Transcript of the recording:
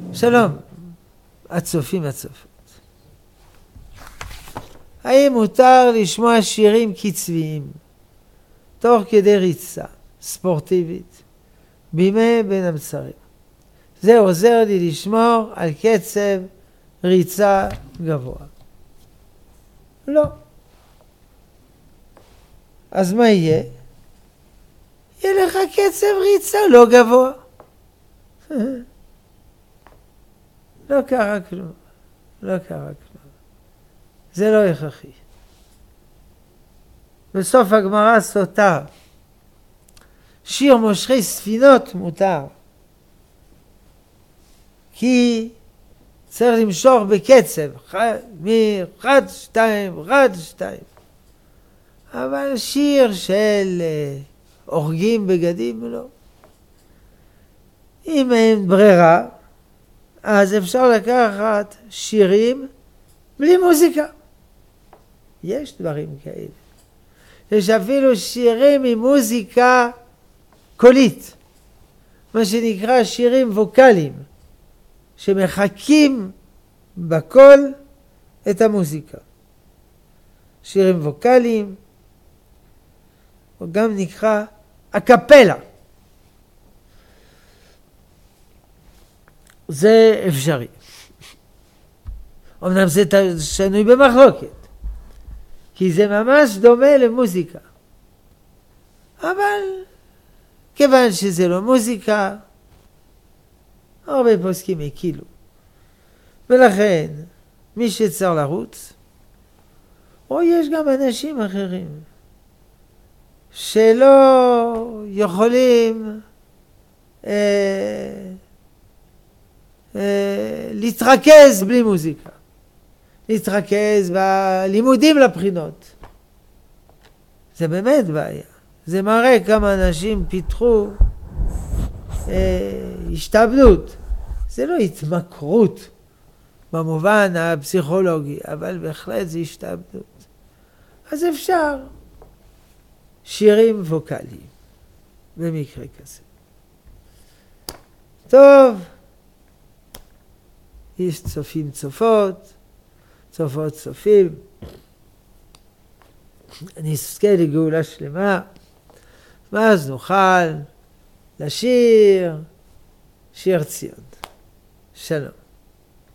שלום, הצופים הצופות. האם מותר לשמוע שירים קצביים תוך כדי ריצה ספורטיבית בימי בין המצרים? זה עוזר לי לשמור על קצב ריצה גבוה. לא. אז מה יהיה? יהיה לך קצב ריצה לא גבוה. לא קרה כלום. לא קרה כלום. זה לא הכרחי. בסוף הגמרא סותר. שיר מושכי ספינות מותר. כי צריך למשוך בקצב. 1, 2, 1, 2. אבל שיר של אורגים בגדים לא. אם אין ברירה, אז אפשר לקחת שירים בלי מוזיקה. יש דברים כאלה. יש אפילו שירים עם מוזיקה קולית. מה שנקרא שירים ווקליים. שמחקים בקול את המוזיקה. שירים ווקליים. או גם נקרא אקפלה. זה אפשרי. אמנם זה שנוי במחלוקת. כי זה ממש דומה למוזיקה. אבל כיוון שזה לא מוזיקה, הרבה פוסקים הקילו. ולכן, מי שצריך לרוץ, או יש גם אנשים אחרים, שלא יכולים להתרכז בלי מוזיקה. להתרכז בלימודים לבחינות. זה באמת בעיה. זה מראה כמה אנשים פיתחו השתעבדות. זה לא התמכרות במובן הפסיכולוגי, אבל בהחלט זה השתעבדות. אז אפשר שירים ווקליים במקרה כזה. טוב, יש צופים צופות, צופות צופים. נזכה לגאולה שלמה, ואז נוכל לשיר שיר ציון. שלום.